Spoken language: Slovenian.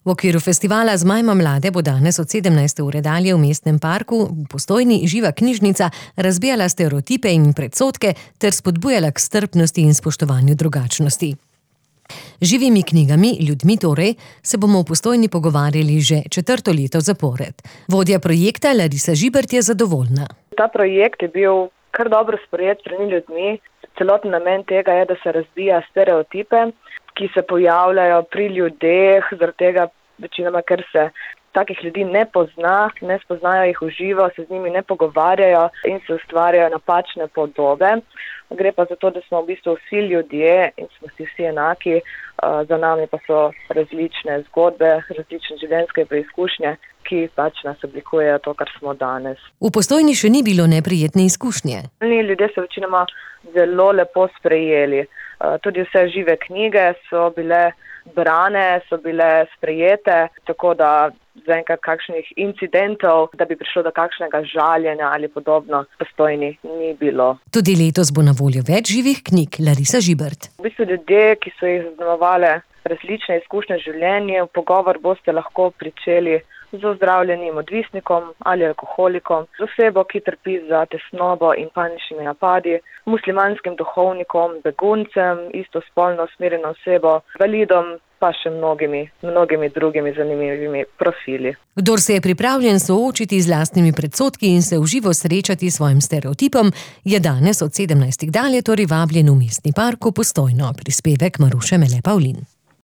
V okviru festivala Zmajma mlade bo danes od 17. ure dalje v Mestnem parku v Postojni živa knjižnica razbijala stereotipe in predsodke ter spodbujala k strpnosti in spoštovanju drugačnosti. Živimi knjigami, ljudmi torej, se bomo v Postojni pogovarjali že 4. leto zapored. Vodja projekta Larisa Žibert je zadovoljna. Ta projekt je bil kar dobro sprejet strani ljudmi. Celoten namen tega je, da se razbija stereotipe, ki se pojavljajo pri ljudeh, zaradi tega večinoma, ker se takih ljudi ne pozna, ne spoznajo jih v živo, se z njimi ne pogovarjajo in se ustvarjajo napačne podobe. Gre pa za to, da smo v bistvu vsi ljudje in smo si vsi enaki, za nami pa so različne zgodbe, različne življenjske preizkušnje, ki pač nas oblikujejo to, kar smo danes. V Postojni še ni bilo neprijetne izkušnje. Ljudje so večinoma zelo lepo sprejeli. Tudi vse žive knjige so bile brane, so bile sprejete, tako da zaenkrat kakšnih incidentov, da bi prišlo do kakšnega žaljenja ali podobno, v Postojni ni bilo. Tudi letos bo na voljo več živih knjig. Larisa Žibert. V bistvu ljudje, ki so jih zaznamovale različne izkušnje življenja, v pogovor boste lahko pričeli z ozdravljenim odvisnikom ali alkoholikom, z osebo, ki trpi za tesnobo in paničnimi napadi, muslimanskim duhovnikom, beguncem, istospolno usmerjeno osebo, invalidom, pa še mnogimi drugimi zanimivimi profili. Kdor se je pripravljen soočiti z lastnimi predsodki in se v živo srečati s svojim stereotipom, je danes od 17. dalje torej vabljen v Mestni park v Postojno. Prispevek Maruše Mele Pavlin.